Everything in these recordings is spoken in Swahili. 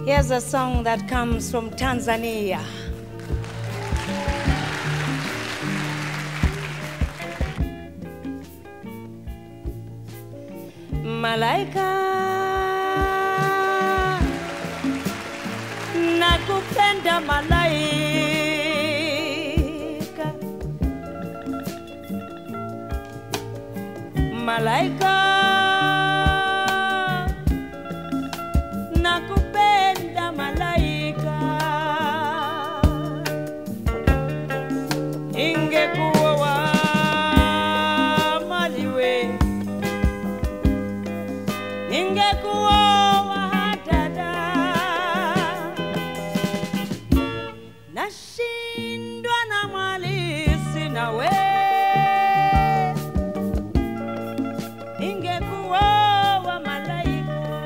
Here's a song that comes from Tanzania. Malaika, nakupenda malaika. Malaika, nakupenda malaika. Ingekuwa wa maliwe, ingekuwa wa dada. Nashindwa na mali sina we, ingekuwa wa malaika.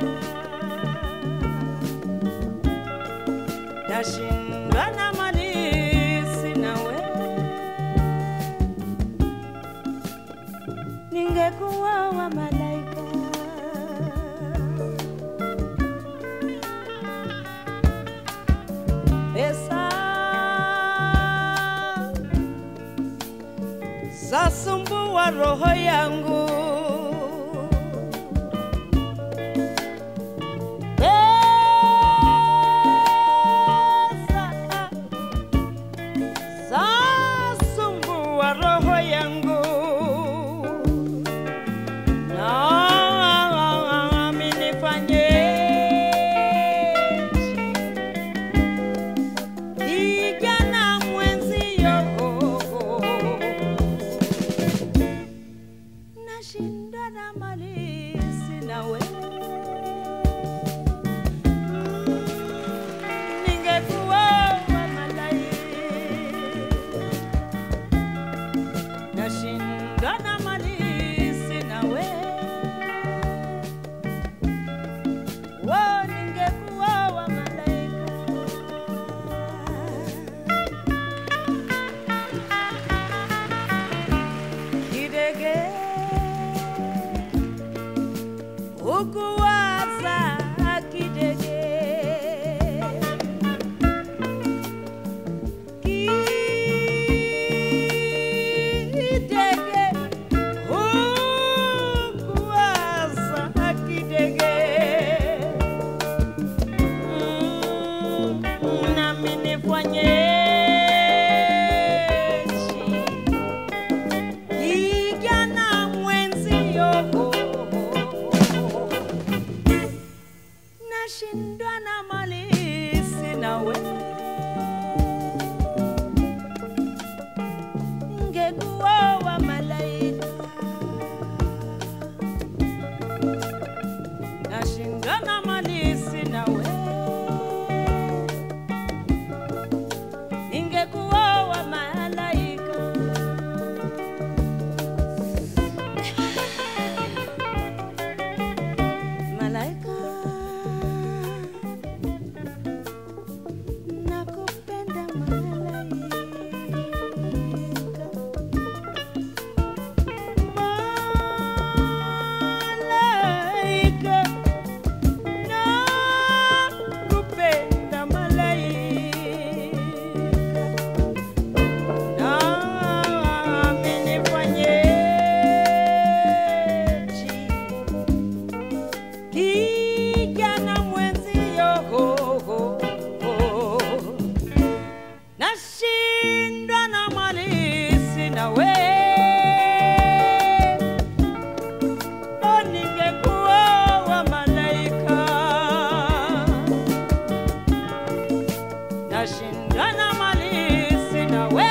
Nashindwa na mali sina we, ningekuwa wa malaika. Pesa zasumbua roho yangu, pesa zasumbua roho yangu. Nami nifanyeje? Kijana mwenzio, nashinda na mali sina we, ningekuwa wa malaika. Nashinda na mali sina we, ningekuwa wa malaika. Kidege ukuwaza kidege, kidege ukuwaza kidege. Nami nifanyeje? Kijana mwenzio, nashindwa na mali sina we, ningekuwa wa malaika. Nashindwa na mali sina we, ningekuwa wa malaika. Malaika, nakupenda malaika. Malaika, nakupenda malaika. Nami nifanyeje? Kijana mwenzio, nashindwa na mali sina we, ningekuwa wa malaika. Nashindwa na mali sina we.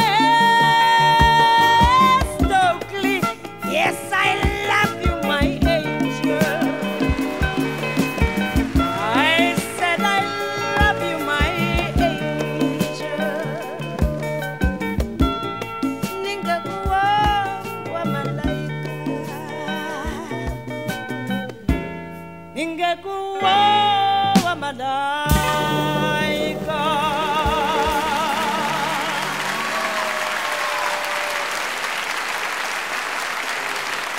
Stokely, yes, I love you, my angel. I said I love you, my angel. Ningekuwa wa malaika, ningekuwa wa malaika.